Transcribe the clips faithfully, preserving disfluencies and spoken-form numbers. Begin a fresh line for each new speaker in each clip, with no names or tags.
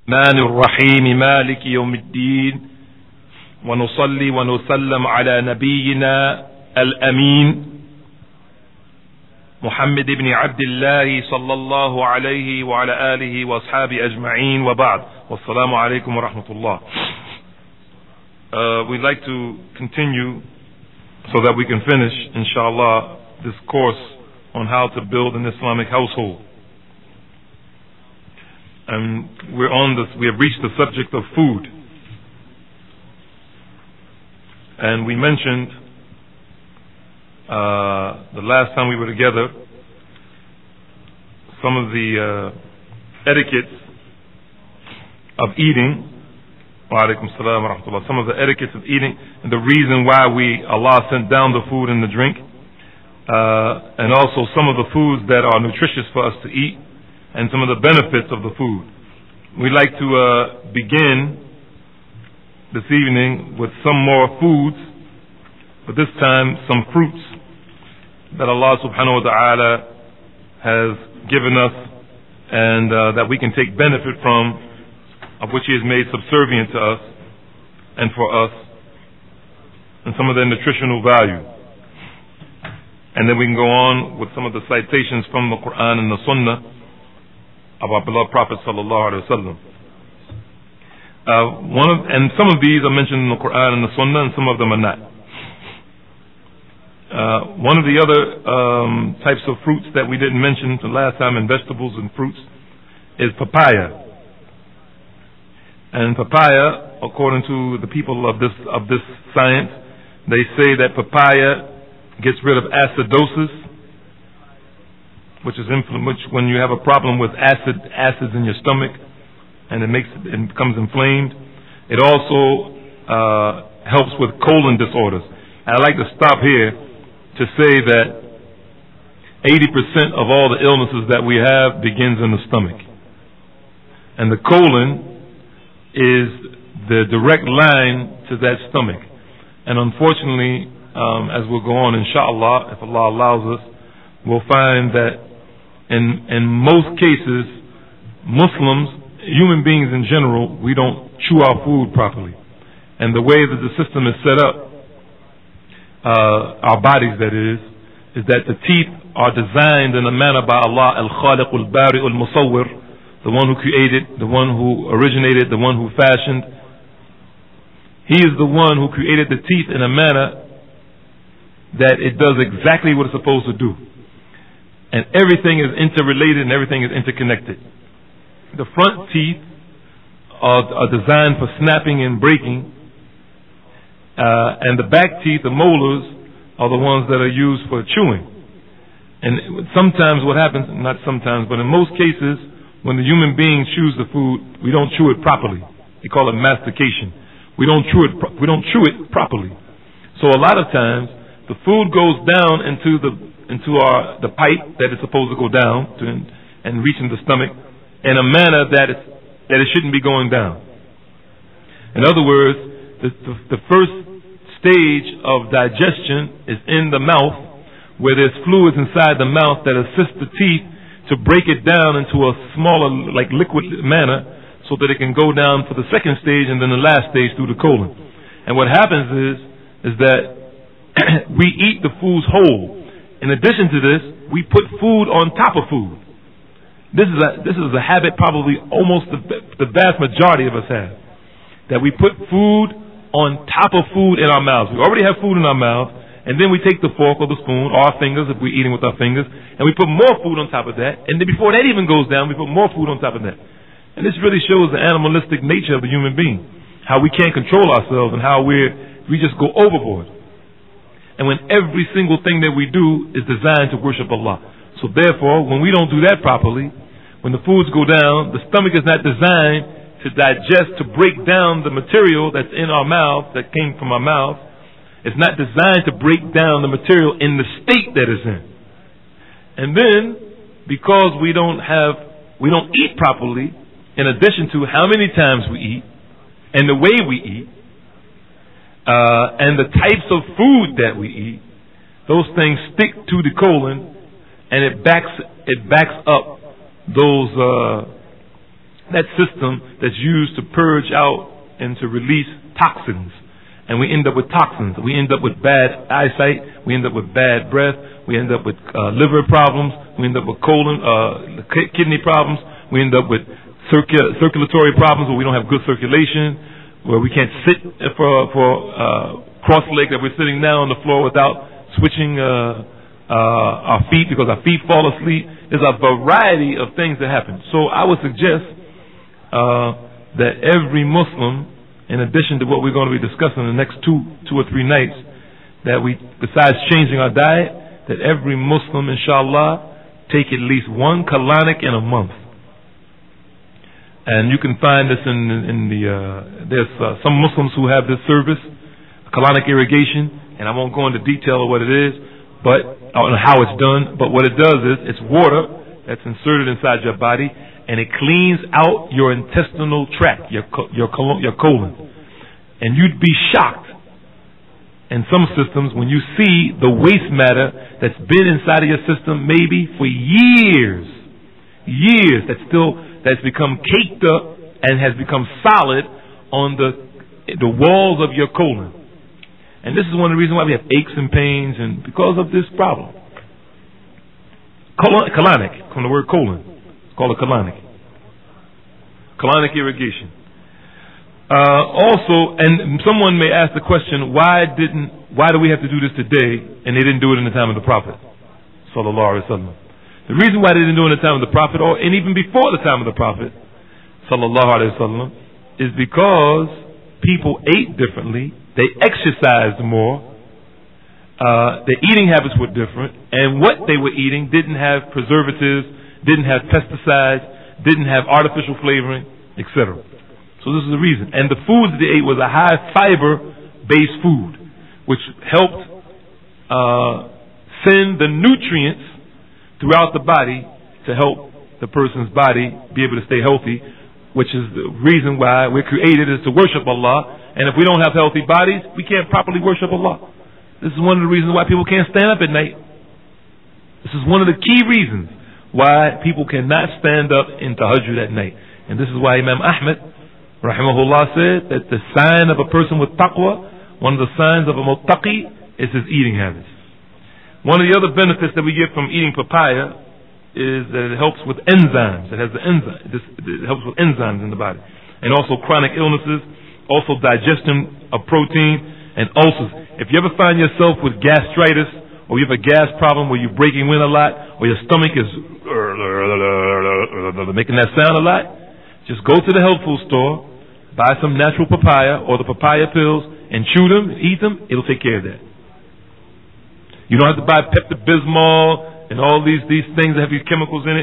الرحمن الرحيم مالك يوم الدين ونصلي ونسلم على نبينا الأمين محمد بن عبد الله صلى الله عليه وعلى آله وأصحابه أجمعين وبعد والسلام عليكم ورحمة الله. Uh, we'd like to continue so that we can finish, inshallah, this course on how to build an Islamic household. And we're on this, we have reached the subject of food. And we mentioned uh, the last time we were together some of the uh, etiquettes of eating. Wa alaikum salam wa rahmatullah. Some of the etiquettes of eating and the reason why we Allah sent down the food and the drink, uh, and also some of the foods that are nutritious for us to eat, and some of the benefits of the food. We'd like to uh, begin this evening with some more foods, but this time some fruits that Allah subhanahu wa ta'ala has given us and uh, that we can take benefit from, of which He has made subservient to us and for us, and some of their nutritional value. And then we can go on with some of the citations from the Quran and the Sunnah of our beloved Prophet sallallahu alaihi wasallam. Uh, one of, and some of these are mentioned in the Quran and the Sunnah, and some of them are not. Uh, one of the other um, types of fruits that we didn't mention the last time in vegetables and fruits is papaya. And papaya, according to the people of this of this science, they say that papaya gets rid of acidosis, which is infl- which when you have a problem with acid acids in your stomach, and it makes it becomes inflamed. It also uh, helps with colon disorders. And I'd like to stop here to say that eighty percent of all the illnesses that we have begins in the stomach, and the colon is the direct line to that stomach. And unfortunately, um, as we'll go on, inshallah, if Allah allows us, we'll find that In, in most cases, Muslims, human beings in general, we don't chew our food properly. And the way that the system is set up, uh, our bodies that is, is that the teeth are designed in a manner by Allah, Al-Khaliq Al-Bari Al-Musawwir, the one who created, the one who originated, the one who fashioned. He is the one who created the teeth in a manner that it does exactly what it's supposed to do. And everything is interrelated and everything is interconnected. The front teeth are, are designed for snapping and breaking. Uh, and the back teeth, the molars, are the ones that are used for chewing. And sometimes what happens, not sometimes, but in most cases, when the human being chews the food, we don't chew it properly. We call it mastication. We don't chew it, we don't chew it properly. So a lot of times, the food goes down into the into our the pipe that is supposed to go down to, and reach in the stomach in a manner that it, that it shouldn't be going down. In other words, the, the, the first stage of digestion is in the mouth, where there's fluids inside the mouth that assist the teeth to break it down into a smaller, like liquid manner, so that it can go down for the second stage and then the last stage through the colon. And what happens is is that we eat the foods whole. In addition to this, we put food on top of food. This is a this is a habit probably almost the, the vast majority of us have. That we put food on top of food in our mouths. We already have food in our mouth, and then we take the fork or the spoon or our fingers, if we're eating with our fingers, and we put more food on top of that. And then before that even goes down, we put more food on top of that. And this really shows the animalistic nature of the human being. How we can't control ourselves and how we're we just go overboard. And when every single thing that we do is designed to worship Allah. So therefore, when we don't do that properly, when the foods go down, the stomach is not designed to digest, to break down the material that's in our mouth, that came from our mouth. It's not designed to break down the material in the state that it's in. And then, because we don't have, we don't eat properly, in addition to how many times we eat, and the way we eat, Uh, and the types of food that we eat, those things stick to the colon, and it backs it backs up those uh, that system that's used to purge out and to release toxins. And we end up with toxins. We end up with bad eyesight. We end up with bad breath. We end up with uh, liver problems. We end up with colon, uh, kidney problems. We end up with circul- circulatory problems where we don't have good circulation, where we can't sit for for uh, cross-legged that we're sitting now on the floor without switching uh, uh, our feet because our feet fall asleep. There's a variety of things that happen. So I would suggest uh, that every Muslim, in addition to what we're going to be discussing in the next two, two or three nights, that we, besides changing our diet, that every Muslim, inshallah, take at least one colonic in a month. And you can find this in, in the, uh, there's uh, some Muslims who have this service, colonic irrigation, and I won't go into detail of what it is, but, on how it's done, but what it does is, it's water that's inserted inside your body, and it cleans out your intestinal tract, your your your colon. And you'd be shocked in some systems when you see the waste matter that's been inside of your system maybe for years, years, that's still, that's become caked up and has become solid on the the walls of your colon. And this is one of the reasons why we have aches and pains, and because of this problem. Colon, colonic, from the word colon. It's called a colonic. Colonic irrigation. Uh, also, and someone may ask the question, why didn't, why do we have to do this today, and they didn't do it in the time of the Prophet, sallallahu alaihi wasallam? The reason why they didn't do it in the time of the Prophet, or and even before the time of the Prophet, sallallahu alaihi wasallam, is because people ate differently, they exercised more, uh, their eating habits were different, and what they were eating didn't have preservatives, didn't have pesticides, didn't have artificial flavoring, et cetera. So this is the reason. And the foods that they ate was a high fiber based food, which helped uh, send the nutrients throughout the body to help the person's body be able to stay healthy, which is the reason why we're created, is to worship Allah. And if we don't have healthy bodies, we can't properly worship Allah. This is one of the reasons why people can't stand up at night. This is one of the key reasons why people cannot stand up in tahajjud at night. And this is why Imam Ahmad, rahimahullah, said that the sign of a person with taqwa, one of the signs of a muttaqi, is his eating habits. One of the other benefits that we get from eating papaya is that it helps with enzymes. It has the enzyme. It helps with enzymes in the body. And also chronic illnesses, also digestion of protein, and ulcers. If you ever find yourself with gastritis, or you have a gas problem where you're breaking wind a lot, or your stomach is making that sound a lot, just go to the health food store, buy some natural papaya or the papaya pills, and chew them, eat them. It'll take care of that. You don't have to buy Pepto-Bismol and all these these things that have these chemicals in it.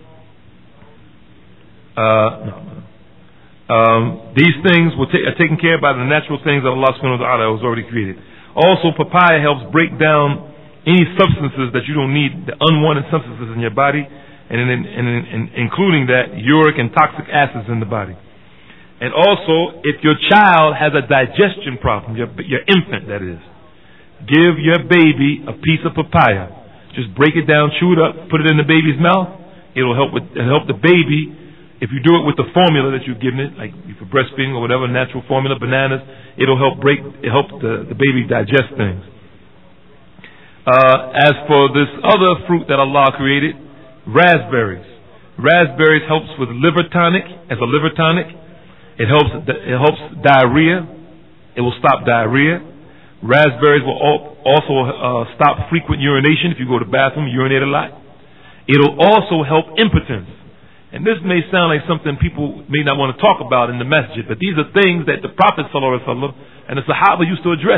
Uh, no, no. Um, these things will ta- are taken care of by the natural things that Allah subhanahu wa ta'ala has already created. Also, papaya helps break down any substances that you don't need, the unwanted substances in your body, and, in, in, in, in, including that, uric and toxic acids in the body. And also, if your child has a digestion problem, your, your infant that is, give your baby a piece of papaya. Just break it down, chew it up, put it in the baby's mouth. It'll help with it'll help the baby. If you do it with the formula that you've given it, like for breastfeeding or whatever natural formula, bananas, it'll help break, it help the, the baby digest things. Uh, as for this other fruit that Allah created, raspberries. Raspberries helps with liver tonic, as a liver tonic. It helps, it helps diarrhea. It will stop diarrhea. Raspberries will also uh, stop frequent urination. If you go to the bathroom, urinate a lot. It'll also help impotence. And this may sound like something people may not want to talk about in the masjid, but these are things that the Prophet ﷺ and the Sahaba used to address.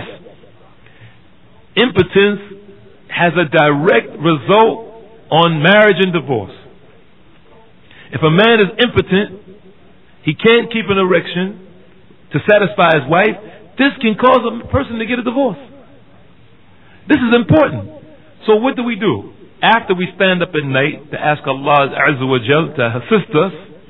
Impotence has a direct result on marriage and divorce. If a man is impotent, he can't keep an erection to satisfy his wife, this can cause a person to get a divorce. This is important. So what do we do? After we stand up at night to ask Allah Azza wa Jal to assist us,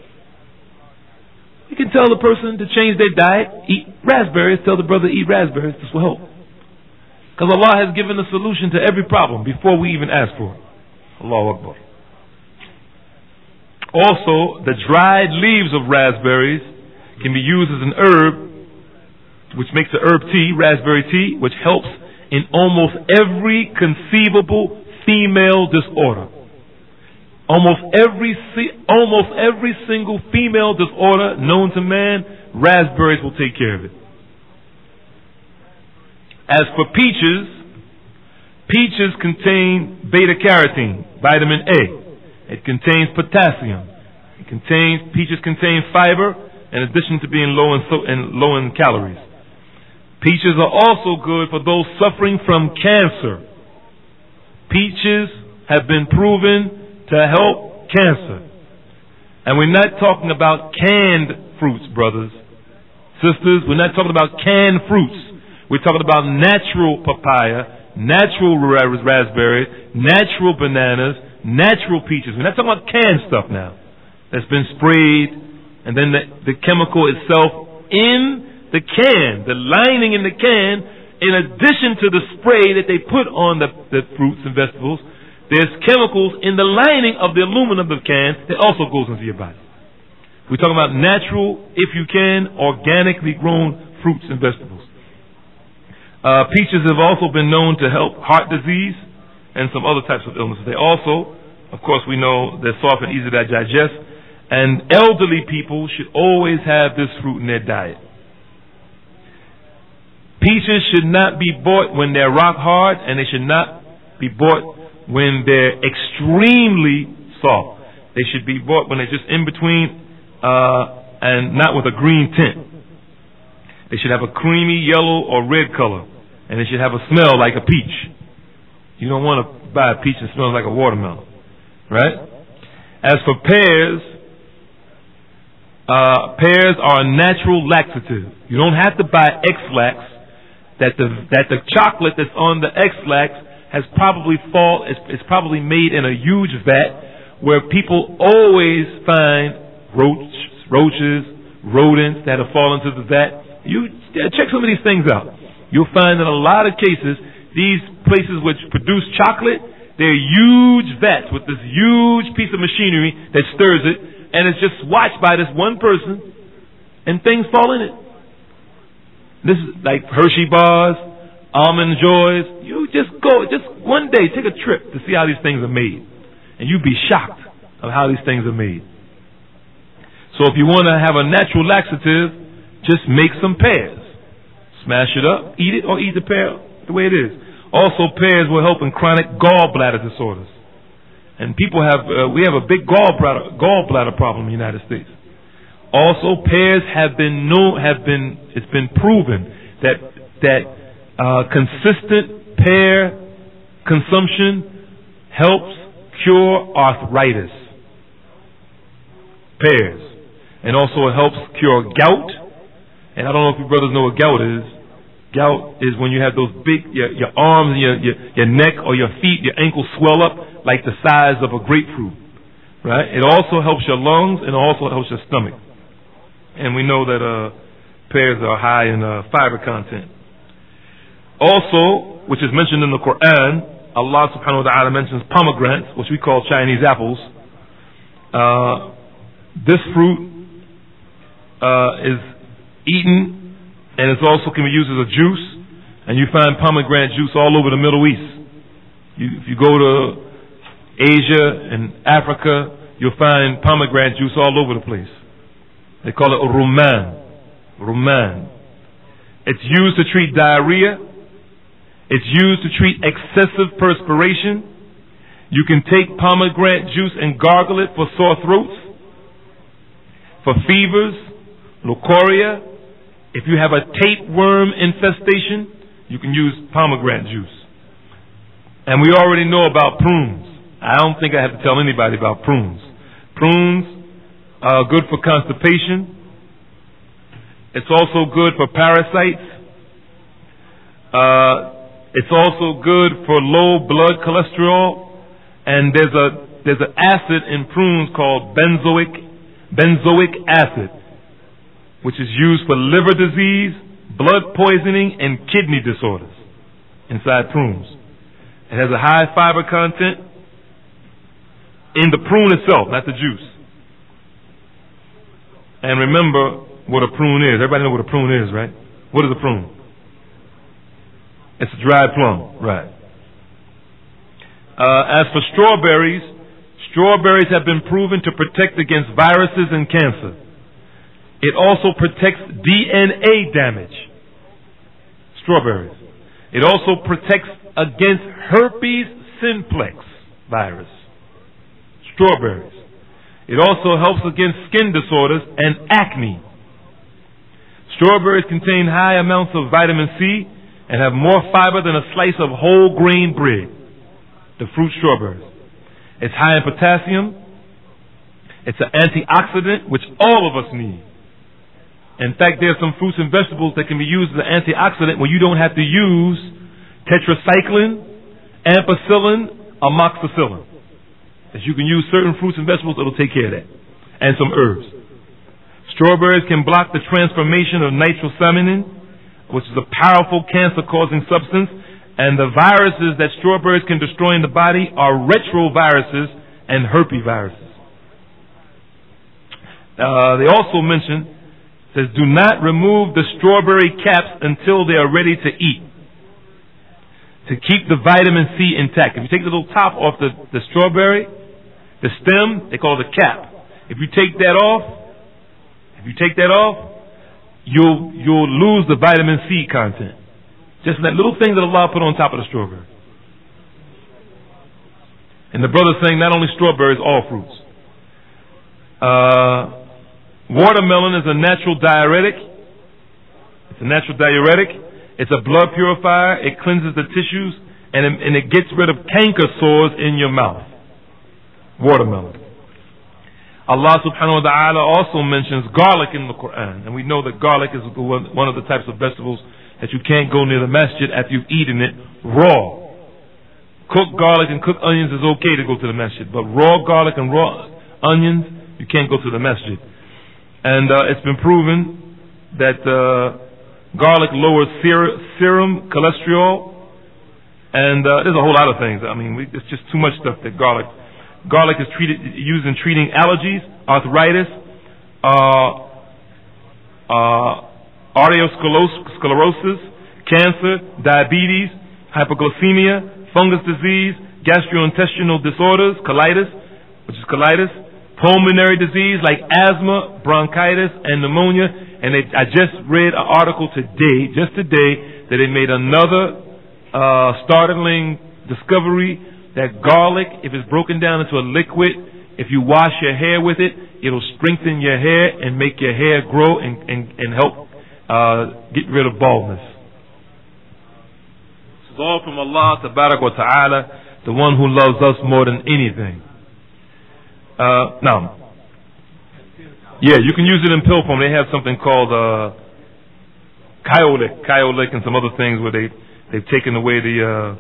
we can tell the person to change their diet, eat raspberries, tell the brother eat raspberries, this will help. Because Allah has given a solution to every problem before we even ask for it. Allahu Akbar. Also, the dried leaves of raspberries can be used as an herb, which makes the herb tea, raspberry tea, which helps in almost every conceivable female disorder. Almost every almost every single female disorder known to man, raspberries will take care of it. As for peaches, peaches contain beta carotene, vitamin A. It contains potassium. It contains peaches contain fiber, in addition to being low in so, and low in calories. Peaches are also good for those suffering from cancer. Peaches have been proven to help cancer. And we're not talking about canned fruits, brothers, sisters. We're not talking about canned fruits. We're talking about natural papaya, natural raspberries, natural bananas, natural peaches. We're not talking about canned stuff now that's been sprayed, and then the, the chemical itself in the can, the lining in the can, in addition to the spray that they put on the, the fruits and vegetables, there's chemicals in the lining of the aluminum of the can that also goes into your body. We're talking about natural, if you can, organically grown fruits and vegetables. Uh, peaches have also been known to help heart disease and some other types of illnesses. They also, of course, we know they're soft and easy to digest, and elderly people should always have this fruit in their diet. Peaches should not be bought when they're rock hard, and they should not be bought when they're extremely soft. They should be bought when they're just in between, uh, and not with a green tint. They should have a creamy yellow or red color, and they should have a smell like a peach. You don't want to buy a peach that smells like a watermelon, right? As for pears, uh, pears are a natural laxative. You don't have to buy X-Lax. That the that the chocolate that's on the X-Lax has probably fall. It's, it's probably made in a huge vat where people always find roach, roaches, rodents that have fallen into the vat. You check some of these things out. You'll find in a lot of cases, these places which produce chocolate, they're huge vats with this huge piece of machinery that stirs it, and it's just watched by this one person, and things fall in it. This is like Hershey bars, Almond Joys. You just go, just one day, take a trip to see how these things are made, and you'd be shocked of how these things are made. So if you want to have a natural laxative, just make some pears. Smash it up, eat it, or eat the pear the way it is. Also, pears will help in chronic gallbladder disorders. And people have, uh, we have a big gallbladder, gallbladder problem in the United States. Also, pears have been known, have been, it's been proven that, that, uh, consistent pear consumption helps cure arthritis. Pears. And also it helps cure gout. And I don't know if you brothers know what gout is. Gout is when you have those big, your, your arms, your, your, your neck or your feet, your ankles swell up like the size of a grapefruit. Right? It also helps your lungs and it also helps your stomach. And we know that uh, pears are high in uh, fiber content. Also, which is mentioned in the Quran, Allah subhanahu wa ta'ala mentions pomegranates, which we call Chinese apples. Uh, this fruit uh, is eaten, and it also can be used as a juice, and you find pomegranate juice all over the Middle East. You, if you go to Asia and Africa, you'll find pomegranate juice all over the place. They call it rumman. Rumman. It's used to treat diarrhea. It's used to treat excessive perspiration. You can take pomegranate juice and gargle it for sore throats, for fevers, leucorrhea. If you have a tapeworm infestation, you can use pomegranate juice. And we already know about prunes. I don't think I have to tell anybody about prunes. Prunes are good for constipation. It's also good for parasites. Uh, it's also good for low blood cholesterol. And there's a there's an acid in prunes called benzoic benzoic acid, which is used for liver disease, blood poisoning, and kidney disorders inside prunes. It has a high fiber content in the prune itself, not the juice. And remember what a prune is. Everybody know what a prune is, right? What is a prune? It's a dried plum, right? Uh, as for strawberries, strawberries have been proven to protect against viruses and cancer. It also protects D N A damage. Strawberries. It also protects against herpes simplex virus. Strawberries. It also helps against skin disorders and acne. Strawberries contain high amounts of vitamin C and have more fiber than a slice of whole grain bread. The fruit strawberries. It's high in potassium. It's an antioxidant, which all of us need. In fact, there are some fruits and vegetables that can be used as an antioxidant when you don't have to use tetracycline, ampicillin, amoxicillin. As you can use certain fruits and vegetables, it'll take care of that. And some herbs. Strawberries can block the transformation of nitrosaminin, which is a powerful cancer-causing substance. And the viruses that strawberries can destroy in the body are retroviruses and herpesviruses. Uh, they also mention, says, do not remove the strawberry caps until they are ready to eat, to keep the vitamin C intact. If you take the little top off the, the strawberry, the stem, they call it a cap. If you take that off, if you take that off, you'll you'll lose the vitamin C content. Just that little thing that Allah put on top of the strawberry. And the brother's saying not only strawberries, all fruits. Uh, watermelon is a natural diuretic. It's a natural diuretic. It's a blood purifier. It cleanses the tissues, and it, and it gets rid of canker sores in your mouth. Watermelon. Allah subhanahu wa ta'ala also mentions garlic in the Quran. And we know that garlic is one of the types of vegetables that you can't go near the masjid after you've eaten it raw. Cooked garlic and cooked onions is okay to go to the masjid, but raw garlic and raw onions, you can't go to the masjid. And uh, it's been proven that uh, garlic lowers ser- serum cholesterol, and uh, there's a whole lot of things. I mean, we, it's just too much stuff that garlic. Garlic is treated, used in treating allergies, arthritis, uh, uh, arteriosclerosis, cancer, diabetes, hypoglycemia, fungus disease, gastrointestinal disorders, colitis, which is colitis, pulmonary disease like asthma, bronchitis, and pneumonia. And they, I just read an article today, just today, that they made another uh, startling discovery that garlic, if it's broken down into a liquid, if you wash your hair with it, it'll strengthen your hair and make your hair grow and, and, and help uh, get rid of baldness. This is all from Allah Tabarak wa Ta'ala, the one who loves us more than anything. Uh, now, yeah, you can use it in pill form. They have something called uh, Kyolic, Kyolic, and some other things where they they've taken away the uh,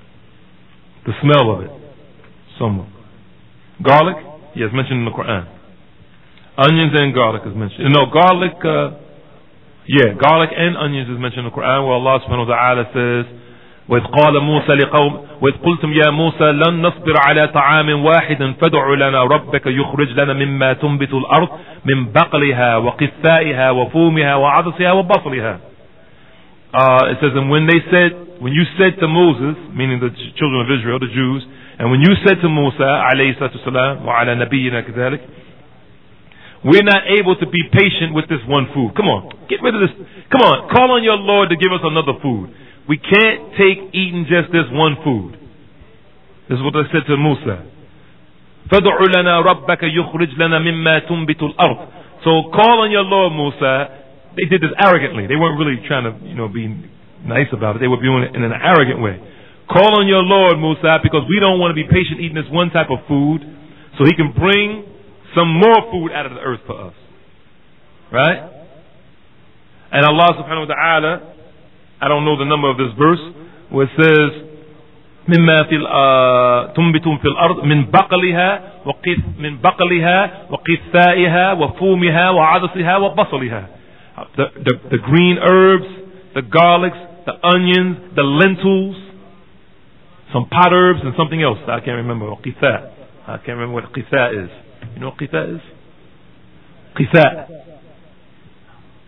the smell of it. Somewhat. Garlic, yes, mentioned in the Quran. Onions and garlic is mentioned. No, garlic, uh, yeah, garlic and onions is mentioned in the Quran, where Allah Subhanahu wa Taala says, وإذ قال موسى لقوم وإذ قلتم يا موسى لن نصبر على طعام واحد فادع لنا ربك يخرج لنا مما تنبت الأرض من بقلها وقثائها وفومها وعدسها وبصلها. Uh, it says, and when they said, when you said to Moses, meaning the children of Israel, the Jews, and when you said to Musa, alayhi salatu salam, wa ala nabiyyina kadhalik, we're not able to be patient with this one food. Come on, get rid of this. Come on, call on your Lord to give us another food. We can't take eating just this one food. This is what they said to Musa. فَدْعُ لَنَا رَبَّكَ يُخْرِجْ لَنَا مِمَّا تُنْبِتُ الْأَرْضِ. So call on your Lord, Musa. They did this arrogantly. They weren't really trying to, you know, be nice about it. They were doing it in an arrogant way. Call on your Lord, Musa, because we don't want to be patient eating this one type of food, so he can bring some more food out of the earth for us. Right? And Allah subhanahu wa ta'ala, I don't know the number of this verse, where it says, مما في تنبت في الأرض من بقلها وقث من بقلها وقثائها وفومها وعدسها وبصلها. The, the, the green herbs, the garlics, the onions, the lentils, some pot herbs and something else. I can't remember. Qitha. I can't remember what qitha is. You know what qitha is? Qitha.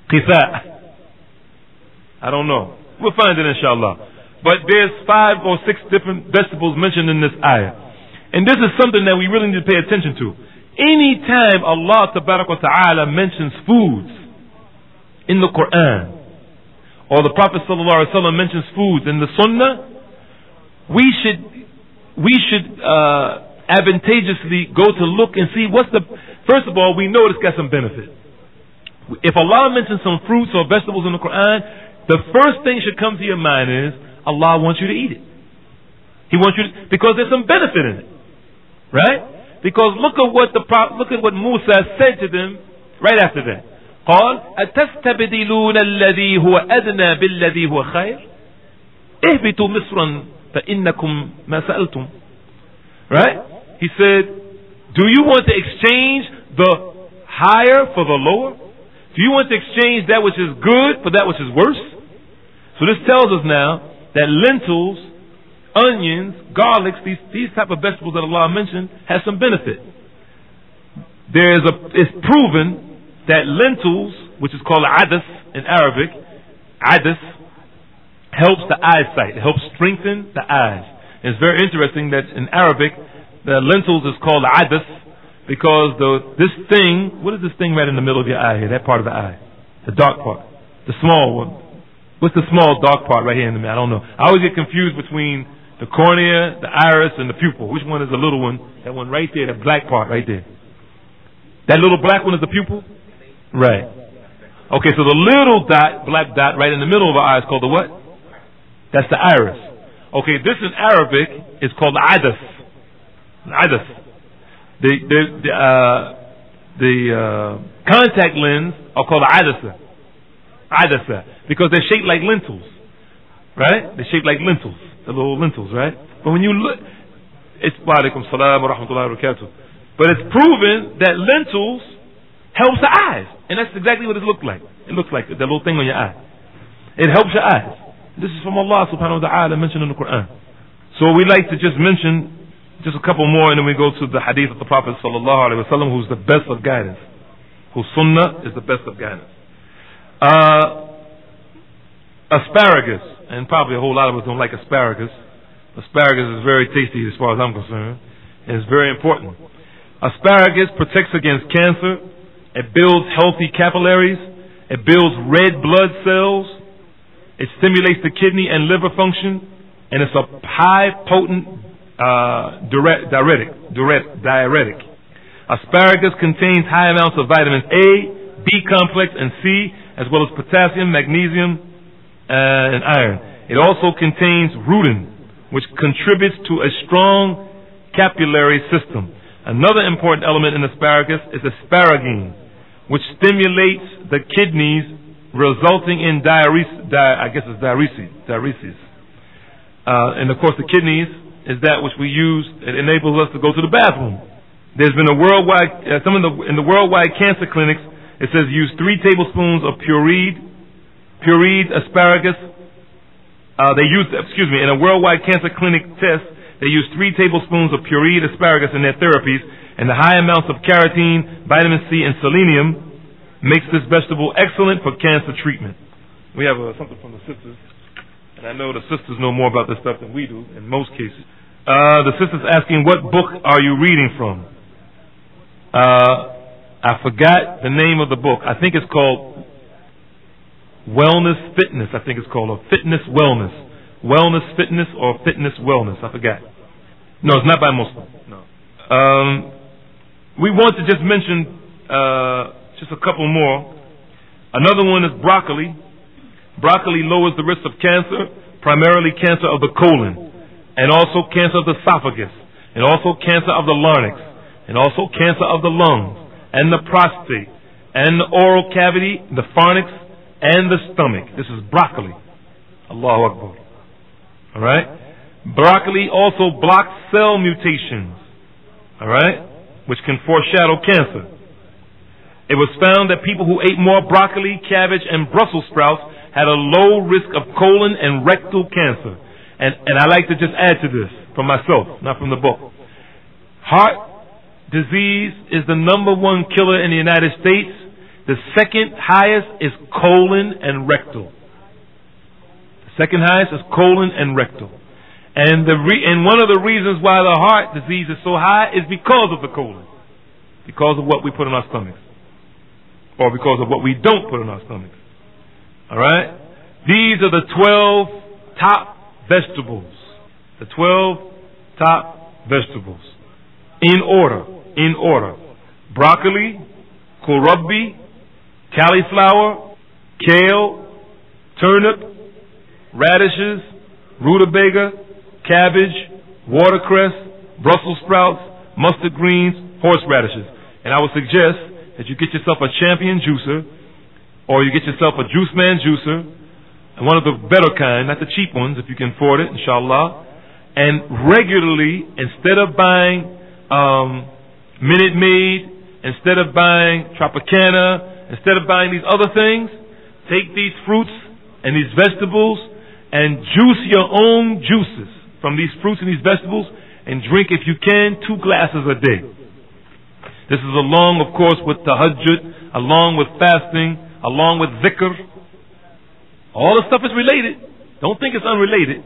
Qitha. I don't know. We'll find it inshallah. But there's five or six different vegetables mentioned in this ayah. And this is something that we really need to pay attention to. Anytime Allah Ta'ala mentions foods in the Quran, or the Prophet Sallallahu Alaihi Wasallam mentions foods in the Sunnah, we should we should uh, advantageously go to look and see what's the. First of all, we know it's got some benefit. If Allah mentions some fruits or vegetables in the Quran, the first thing should come to your mind is Allah wants you to eat it. He wants you to, because there's some benefit in it, right? Because look at what the look at what Musa said to them right after that. قال أتستبدلون الذي هو أدنى بالذي هو خير اهبطوا مصرا فإنكم ما سألتم. Right? He said, do you want to exchange the higher for the lower? Do you want to exchange that which is good for that which is worse? So this tells us now that lentils, onions, garlics, these these type of vegetables that Allah mentioned has some benefit. There is a it's proven that lentils, which is called adas in Arabic, adas helps the eyesight. It helps strengthen the eyes. And it's very interesting that in Arabic, the lentils is called adas because the this thing, what is this thing right in the middle of your eye here? That part of the eye, the dark part, the small one. What's the small dark part right here in the middle? I don't know. I always get confused between the cornea, the iris, and the pupil. Which one is the little one? That one right there, that black part right there. That little black one is the pupil? Right. Okay, so the little dot, black dot, right in the middle of our eye is called the what? That's the iris. Okay, this in Arabic is called the adas. Adas. The the the, uh, the uh, contact lens are called adasa. Adasa, because they're shaped like lentils, right? They're shaped like lentils, the little lentils, right? But when you look, it's wa alaikum salam wa rahmatullahi wa barakatuh. But it's proven that lentils helps the eyes. And that's exactly what it looks like. It looks like that little thing on your eye. It helps your eyes. This is from Allah subhanahu wa ta'ala mentioned in the Quran. So we like to just mention just a couple more and then we go to the hadith of the Prophet sallallahu alaihi wasallam, who's the best of guidance. Whose sunnah is the best of guidance. Uh, asparagus. And probably a whole lot of us don't like asparagus. Asparagus is very tasty as far as I'm concerned. And it's very important. Asparagus protects against cancer. It builds healthy capillaries. It builds red blood cells. It stimulates the kidney and liver function. And it's a high potent uh, diuretic, diuretic, diuretic. Asparagus contains high amounts of vitamins A, B complex, and C, as well as potassium, magnesium, uh, and iron. It also contains rutin, which contributes to a strong capillary system. Another important element in asparagus is asparagine, which stimulates the kidneys, resulting in diuresis. Di- I guess it's diuresis. diuresis. Uh, and of course, the kidneys is that which we use. It enables us to go to the bathroom. There's been a worldwide, uh, some of the in the worldwide cancer clinics. It says use three tablespoons of pureed, pureed asparagus. Uh, they use, excuse me, in a worldwide cancer clinic test. They use three tablespoons of pureed asparagus in their therapies, and the high amounts of carotene, vitamin C, and selenium makes this vegetable excellent for cancer treatment. We have uh, something from the sisters, and I know the sisters know more about this stuff than we do in most cases. Uh, the sisters asking, what book are you reading from? Uh, I forgot the name of the book. I think it's called Wellness Fitness. I think it's called, or Fitness Wellness. Wellness Fitness or Fitness Wellness. I forgot. No, it's not by Muslim. No. Um, we want to just mention uh, just a couple more. Another one is broccoli. Broccoli lowers the risk of cancer, primarily cancer of the colon, and also cancer of the esophagus, and also cancer of the larynx, and also cancer of the lungs, and the prostate, and the oral cavity, the pharynx, and the stomach. This is broccoli. Allahu Akbar. Alright? Broccoli also blocks cell mutations. Alright? Which can foreshadow cancer. It was found that people who ate more broccoli, cabbage, and Brussels sprouts had a low risk of colon and rectal cancer. And, and I like to just add to this from myself, not from the book. Heart disease is the number one killer in the United States. The second highest is colon and rectal. The second highest is colon and rectal. And the re- and one of the reasons why the heart disease is so high is because of the colon. Because of what we put in our stomachs. Or because of what we don't put in our stomachs. Alright? These are the twelve top vegetables. The twelve top vegetables. In order. In order. Broccoli, kohlrabi, cauliflower, kale, turnip, radishes, rutabaga, cabbage, watercress, Brussels sprouts, mustard greens, horseradishes. And I would suggest that you get yourself a champion juicer, or you get yourself a Juice Man juicer, and one of the better kind, not the cheap ones if you can afford it, inshallah. And regularly, instead of buying um, Minute Maid, instead of buying Tropicana, instead of buying these other things, take these fruits and these vegetables and juice your own juices from these fruits and these vegetables, and drink, if you can, two glasses a day. This is along, of course, with tahajjud, along with fasting, along with dhikr. All the stuff is related. Don't think it's unrelated.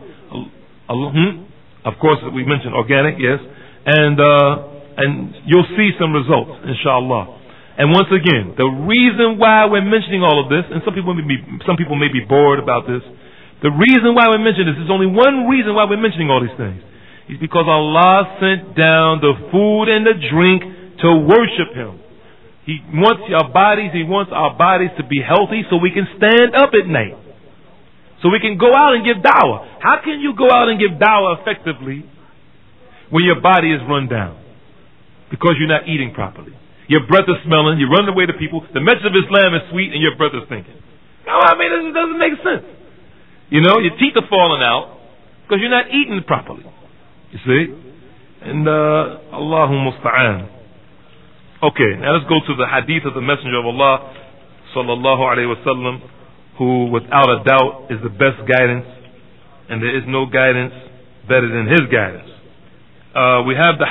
Of course, we mentioned organic, yes, and uh, and you'll see some results, inshallah. And once again, the reason why we're mentioning all of this, and some people may be some people may be bored about this. The reason why we're mentioning this is only one reason why we're mentioning all these things. It's because Allah sent down the food and the drink to worship Him. He wants our bodies, He wants our bodies to be healthy so we can stand up at night. So we can go out and give da'wah. How can you go out and give da'wah effectively when your body is run down? Because you're not eating properly. Your breath is smelling, you're running away to people. The message of Islam is sweet and your breath is stinking. No, I mean, it doesn't make sense. You know, your teeth are falling out because you're not eating properly. You see? And uh, Allahu musta'an. Okay, now let's go to the hadith of the Messenger of Allah sallallahu alayhi wa sallam, who without a doubt is the best guidance, and there is no guidance better than his guidance. Uh, we have the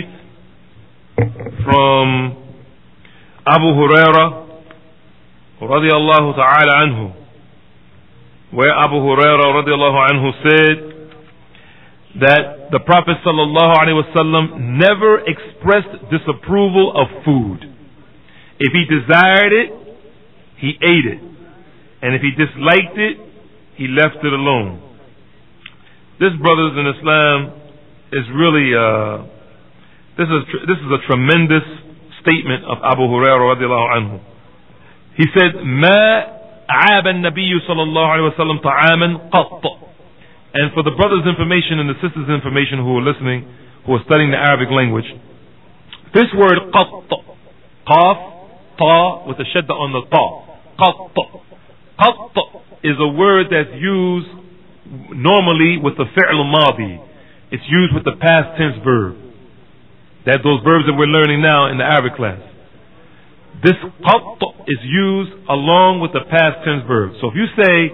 hadith from Abu Hurairah radiyallahu ta'ala anhu, where Abu Hurairah radiallahu anhu said that the Prophet sallallahu alaihi wasallam never expressed disapproval of food. If he desired it, he ate it, and if he disliked it, he left it alone. This, brothers in Islam, is really uh, this is this is a tremendous statement of Abu Hurairah radiallahu anhu. He said, "Ma عاب النبي صلى الله عليه وسلم طعاما قط." And for the brothers' information and the sisters' information who are listening, who are studying the Arabic language, this word قط, qaf, ta, with a shadda on the ta, قط, قط is a word that's used normally with the fi'l madi. It's used with the past tense verb. That's those verbs that we're learning now in the Arabic class. This qatt is used along with the past tense verb. So if you say,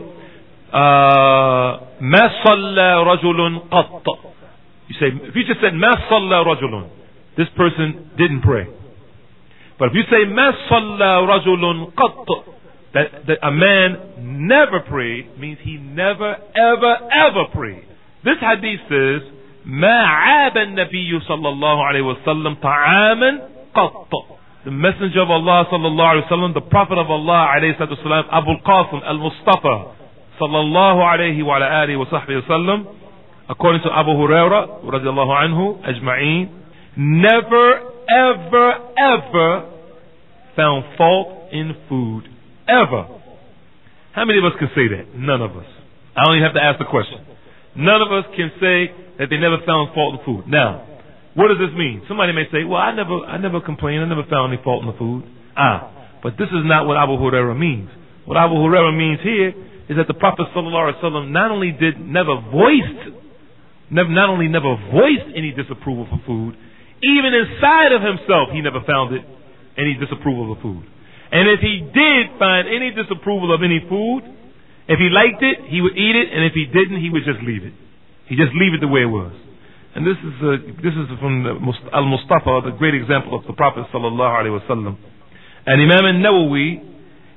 ma salla rajulun qatt, you say, if you just said, ma salla rajulun, this person didn't pray. But if you say, ma salla rajulun qatt, that, that a man never prayed, means he never, ever, ever prayed. This hadith says, ma aaba an-nabiyyu sallallahu alayhi wa sallam ta'aman qatt. The Messenger of Allah sallallahu alaihi wasallam, the Prophet of Allah alayhi salatu wasalam, Abu al-Qasim al-Mustafa sallallahu alayhi wa alihi wa sahbihi wasallam, according to Abu Hurairah radiallahu anhu ajma'een, never, ever, ever found fault in food. Ever. How many of us can say that? None of us. I only have to ask the question. None of us can say that they never found fault in food. Now, what does this mean? Somebody may say, well, I never I never complained, I never found any fault in the food. Ah, but this is not what Abu Hurairah means. What Abu Hurairah means here is that the Prophet sallallahu alaihi wasallam not only did never voiced, never, not only never voiced any disapproval for food, even inside of himself he never found it, any disapproval of food. And if he did find any disapproval of any food, if he liked it, he would eat it, and if he didn't, he would just leave it. He just leave it the way it was. And this is uh, this is from Al-Mustafa, the great example of the Prophet sallallahu alaihi wasallam. And Imam al-Nawawi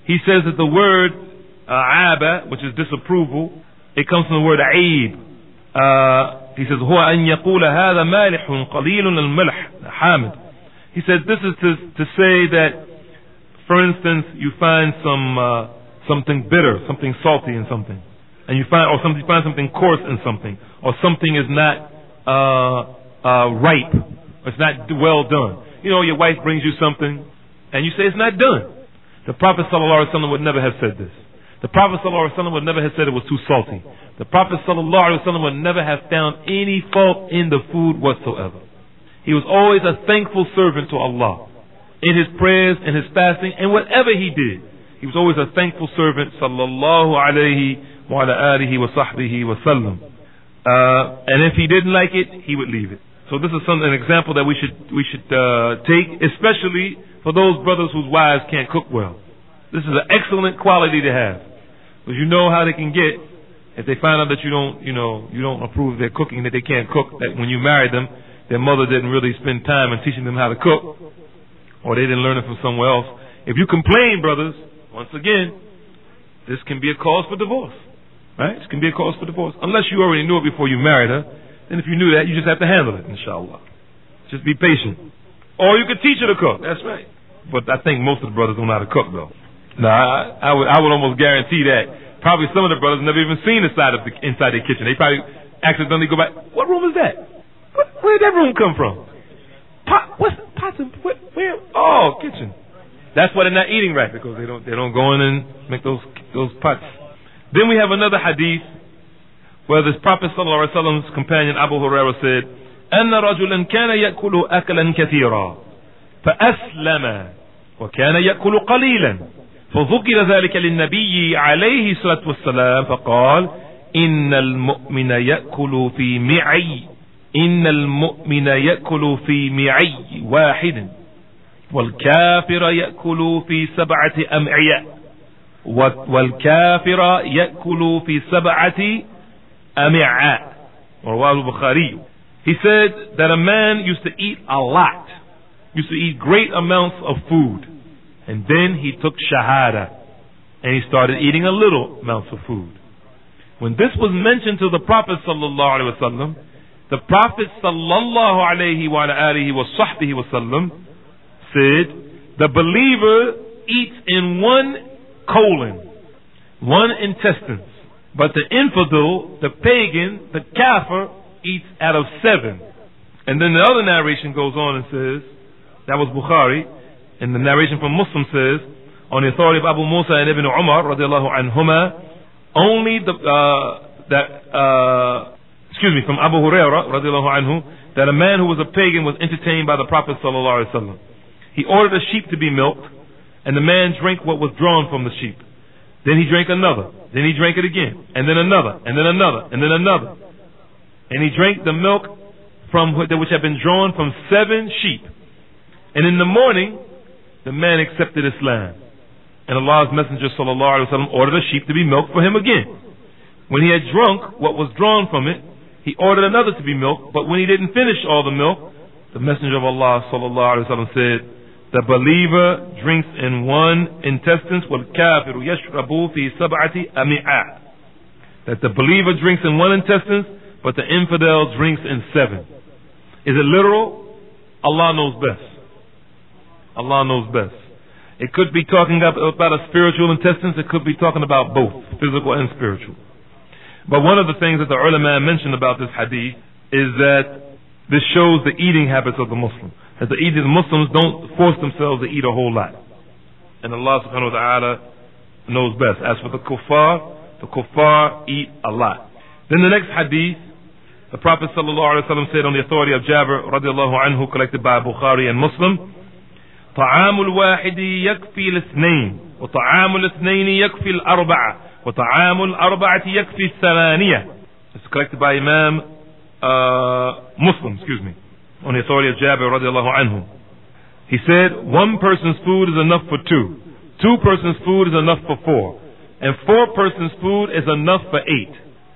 He says that the word uh, aba, which is disapproval, it comes from the word aib. Uh, he says, هو أن يقول هذا مالح قليل الملح حامد. He said this is to, to say that, for instance, you find some uh, something bitter, something salty in something, and you find, or something, you find something coarse in something, or something is not uh, uh, ripe, or it's not well done. You know, your wife brings you something, and you say it's not done. The Prophet sallallahu alaihi wasallam would never have said this. The Prophet sallallahu alaihi wasallam would never have said it was too salty. The Prophet sallallahu alaihi wasallam would never have found any fault in the food whatsoever. He was always a thankful servant to Allah in his prayers, in his fasting, and whatever he did. He was always a thankful servant, sallallahu alayhi wa ala alihi wa sahbihi wa sallam. Uh, and if he didn't like it, he would leave it. So this is some, an example that we should we should uh, take, especially for those brothers whose wives can't cook well. This is an excellent quality to have, because you know how they can get if they find out that you don't, you know, you don't approve of their cooking, that they can't cook. That when you married them, their mother didn't really spend time in teaching them how to cook, or they didn't learn it from somewhere else. If you complain, brothers, once again, this can be a cause for divorce. Right? This can be a cause for divorce. Unless you already knew it before you married her, then if you knew that, you just have to handle it, inshallah. Just be patient. Or you could teach her to cook. That's right. But I think most of the brothers don't know how to cook, though. Now, I, I would, I would almost guarantee that probably some of the brothers never even seen the side of the inside their kitchen. They probably accidentally go back. What room is that? What, where did that room come from? Pot? What's pots? And where, where? Oh, kitchen. That's why they're not eating right, because they don't they don't go in and make those those pots. Then we have another hadith where this Prophet sallallahu alaihi wasallam's companion Abu Hurairah said, أن رجلا كان يأكل أكلا كثيرا فأسلم وكان يأكل قليلا فذكر ذلك للنبي عليه الصلاة والسلام فقال إن المؤمن يأكل في معي إن المؤمن يأكل في معي واحد والكافر يأكل في سبعة أمعية والكافر يأكل في سبعة أمعاء رواه البخاري. He said that a man used to eat a lot, used to eat great amounts of food, and then he took shahada and he started eating a little amounts of food. When this was mentioned to the Prophet sallallahu alaihi wasallam, the Prophet sallallahu alaihi wa alihi wa sahbihi wasallam said, the believer eats in one colon, one intestines, but the infidel, the pagan, the kafir eats out of seven. And then the other narration goes on and says, that was Bukhari, and the narration from Muslim says, on the authority of Abu Musa and Ibn Umar radiallahu anhuma, only the uh, that uh, excuse me from Abu Hurairah radiallahu anhu, that a man who was a pagan was entertained by the Prophet sallallahu alaihi wasallam. He ordered a sheep to be milked, and the man drank what was drawn from the sheep. Then he drank another. Then he drank it again, and then another, and then another, and then another. And he drank the milk from which had been drawn from seven sheep. And in the morning, the man accepted Islam. And Allah's Messenger sallallahu alaihi wasallam ordered a sheep to be milked for him again. When he had drunk what was drawn from it, he ordered another to be milked. But when he didn't finish all the milk, the Messenger of Allah sallallahu alaihi wasallam said, the believer drinks in one intestines, wal kafiru yashrabu fi sab'ati ami'a. That the believer drinks in one intestines, but the infidel drinks in seven. Is it literal? Allah knows best. Allah knows best. It could be talking about a spiritual intestines. It could be talking about both, physical and spiritual. But one of the things that the ulama mentioned about this hadith is that this shows the eating habits of the Muslim. That the, the Muslims don't force themselves to eat a whole lot. And Allah subhanahu wa ta'ala knows best. As for the kuffar, the kuffar eat a lot. Then the next hadith, the Prophet sallallahu alaihi wasallam said on the authority of Jabir radiallahu anhu, collected by Bukhari and Muslim, طعام الواحد يكفي الاثنين وطعام الاثنين يكفي الأربعة وطعام الأربعة يكفي الثمانية. It's collected by Imam uh, Muslim, excuse me, on the authority of Jabir radiallahu anhu. He said, one person's food is enough for two, two persons' food is enough for four, and four persons' food is enough for eight.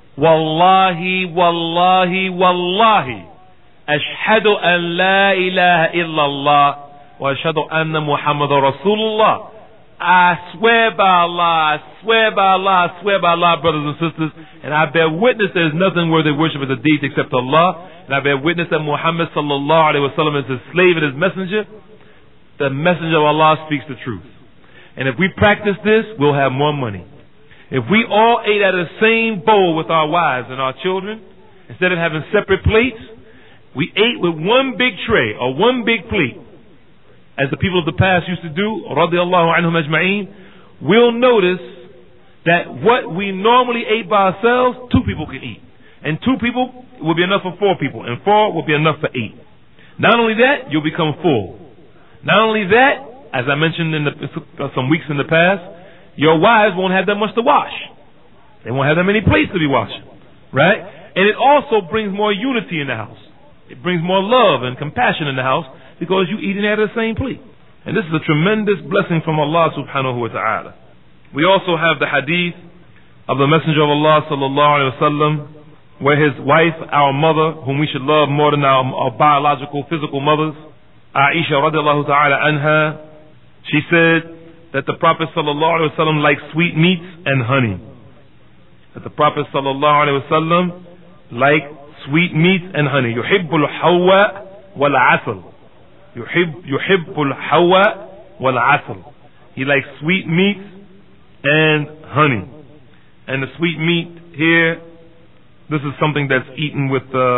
Wallahi, wallahi, wallahi, ashhadu an la ilaha illallah wa ashhadu anna Muhammadan Rasulullah. I swear by Allah, I swear by Allah, I swear by Allah, brothers and sisters, and I bear witness there is nothing worthy of worship as a deed except Allah, and I bear witness that Muhammad sallallahu alaihi wasallam is his slave and his messenger. The messenger of Allah speaks the truth. And if we practice this, we'll have more money. If we all ate out of the same bowl with our wives and our children, instead of having separate plates, we ate with one big tray or one big plate, as the people of the past used to do, radiallahu anhum ajma'een, we'll notice that what we normally ate by ourselves, two people can eat. And two people will be enough for four people, and four will be enough for eight. Not only that, you'll become full. Not only that, as I mentioned in the, some weeks in the past, your wives won't have that much to wash. They won't have that many plates to be washing. Right? And it also brings more unity in the house. It brings more love and compassion in the house, because you eating out of the same plate. And this is a tremendous blessing from Allah subhanahu wa ta'ala. We also have the hadith of the Messenger of Allah sallallahu alayhi wa sallam, where his wife, our mother, whom we should love more than our, our biological, physical mothers, Aisha radiallahu ta'ala anha, she said that the Prophet sallallahu alayhi wa sallam likes sweet meats and honey. That the Prophet sallallahu alayhi wa sallam liked sweet meats and honey. Yuhibbul hawa wal asal. Yuhib, yuhibbul hawa wal asal. He likes sweet meat and honey. And the sweet meat here, this is something that's eaten with, uh,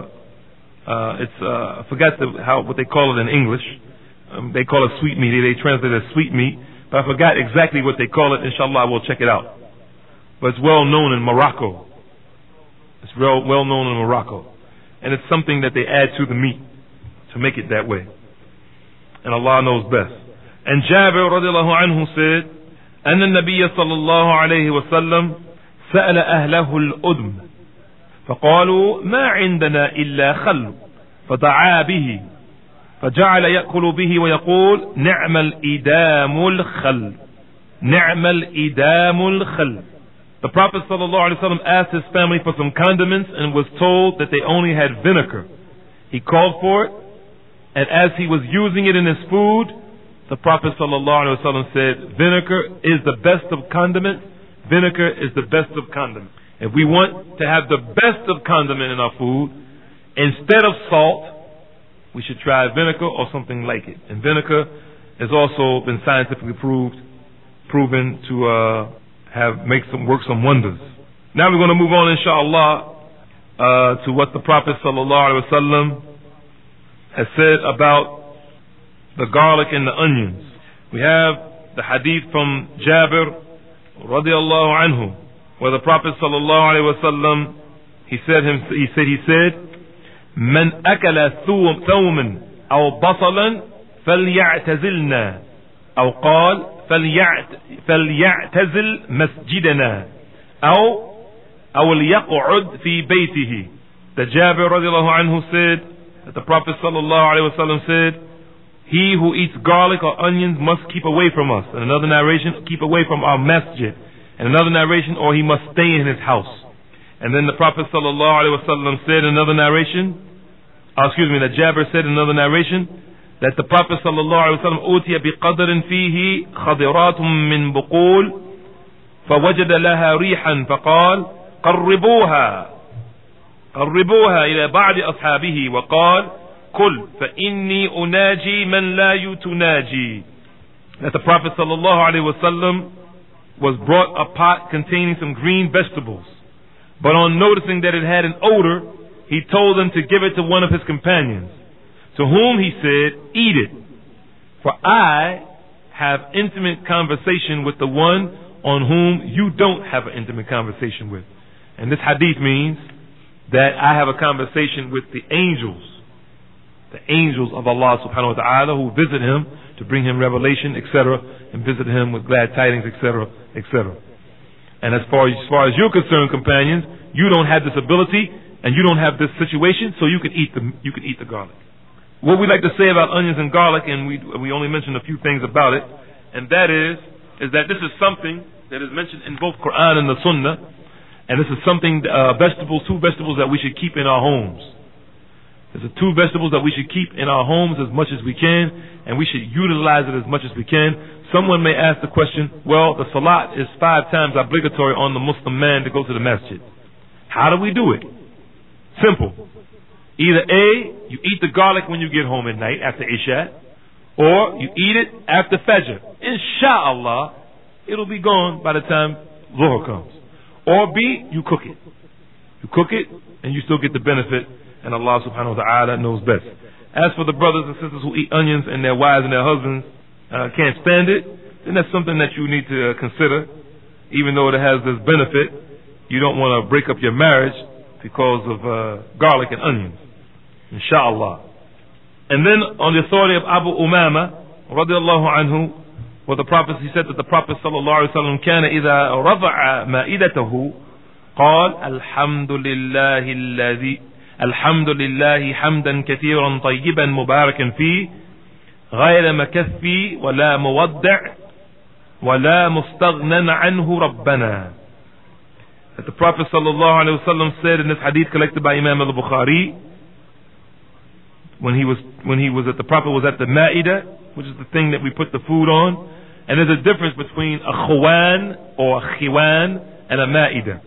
uh, it's, uh, I forgot the, how, what they call it in English. Um, they call it sweet meat. They translate it as sweet meat. But I forgot exactly what they call it. Inshallah, we'll check it out. But it's well known in Morocco. It's real, well known in Morocco. And it's something that they add to the meat to make it that way. And Allah knows best. And Jabir radiallahu anhu said, أن النبي صلى الله عليه وسلم سأل أهله الأدم فقالوا ما عندنا إلا خل فدعا به فجعل يأكل به ويقول نعم الإدام الخل نعم الإدام الخل. The Prophet sallallahu alaihi wasallam asked his family for some condiments and was told that they only had vinegar. He called for it, and as he was using it in his food, the Prophet sallallahu alaihi wasallam said, vinegar is the best of condiments. Vinegar is the best of condiments. If we want to have the best of condiment in our food, instead of salt, we should try vinegar or something like it. And vinegar has also been scientifically proved, proven to uh, have make some work some wonders. Now we're going to move on, inshallah, uh, to what the Prophet sallallahu alaihi wasallam has said about the garlic and the onions. We have the hadith from Jabir radiallahu anhu, where the Prophet sallallahu alaihi wasallam he said him he said he said من أكل ثوما أو بصلا فليعتزلنا أو قال فليعتزل مسجدنا أو أو ليقعد في بيته. The Jabir radiallahu anhu said that the Prophet sallallahu alaihi wasallam said, he who eats garlic or onions must keep away from us. In another narration, keep away from our masjid. In another narration, or he must stay in his house. And then the Prophet sallallahu alaihi wasallam said in another narration, oh, excuse me, that Jabir said in another narration, that the Prophet sallallahu alaihi wasallam utiya biqadrin fihi khadiratun min buqul fawajada laha rihan faqal qarribuha qarribuha ila ba'di ashabihi wa qal kul fa inni unaji man la yutunaji. That the Prophet sallallahu alaihi wasallam was brought a pot containing some green vegetables, but on noticing that it had an odor, he told them to give it to one of his companions, to whom he said, eat it, for I have intimate conversation with the one on whom you don't have an intimate conversation with. And this hadith means that I have a conversation with the angels, the angels of Allah subhanahu wa ta'ala, who visit him to bring him revelation, et cetera, and visit him with glad tidings, et cetera, et cetera. And as far as, as far as you're concerned, companions, you don't have this ability and you don't have this situation, so you can eat the you can eat the garlic. What we like to say about onions and garlic, and we we only mentioned a few things about it, and that is is that this is something that is mentioned in both Quran and the Sunnah, and this is something uh, vegetables, two vegetables that we should keep in our homes. There's two vegetables that we should keep in our homes as much as we can, and we should utilize it as much as we can. someone may ask the question, well, the salat is five times obligatory on the Muslim man to go to the masjid. How do we do it? Simple. Either A, you eat the garlic when you get home at night after Isha, or you eat it after Fajr. Insha'Allah, it'll be gone by the time Zuhr comes. Or B, you cook it. You cook it, and you still get the benefit, and Allah subhanahu wa ta'ala knows best. As for the brothers and sisters who eat onions and their wives and their husbands uh, can't stand it, then that's something that you need to uh, consider. Even though it has this benefit, you don't want to break up your marriage because of uh, garlic and onions. Insha'Allah. And then on the authority of Abu Umama radiallahu anhu, where the Prophet, he said that the Prophet sallallahu alaihi wasallam كان إذا رفع مائدته قال الحمد لله الذي الحمد لله حمدا كثيرا طيبا مباركا فيه غير مكفي ولا مودع ولا مستغنى عنه ربنا. That the Prophet sallallahu alaihi wasallam said in this hadith collected by Imam al-Bukhari, when he was when he was at the Prophet was at the Ma'idah, which is the thing that we put the food on, and there's a difference between a khuwan or a khiwan and a Ma'idah.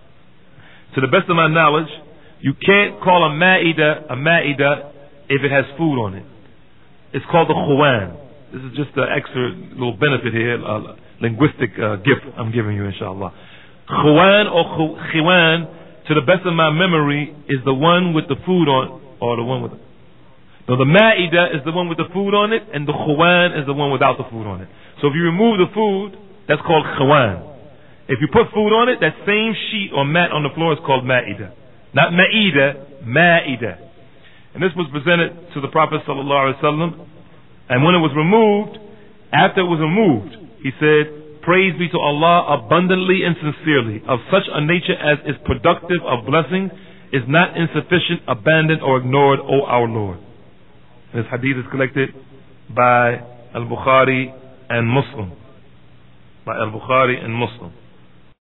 To the best of my knowledge, you can't call a Ma'idah a Ma'idah if it has food on it. It's called a khuwan. This is just an extra little benefit here, a linguistic uh, gift I'm giving you, inshallah. Khuwan or khiwan, to the best of my memory, is the one with the food on, or the one with the No, the Ma'idah is the one with the food on it, and the Khuwan is the one without the food on it. So if you remove the food, that's called Khuwan. If you put food on it, that same sheet or mat on the floor is called Ma'idah. Not Ma'idah, Ma'idah. And this was presented to the Prophet sallallahu alaihi wasallam, and when it was removed, after it was removed, he said, "Praise be to Allah abundantly and sincerely, of such a nature as is productive of blessing, is not insufficient, abandoned, or ignored, O our Lord." This hadith is collected by Al-Bukhari and Muslim. By Al-Bukhari and Muslim.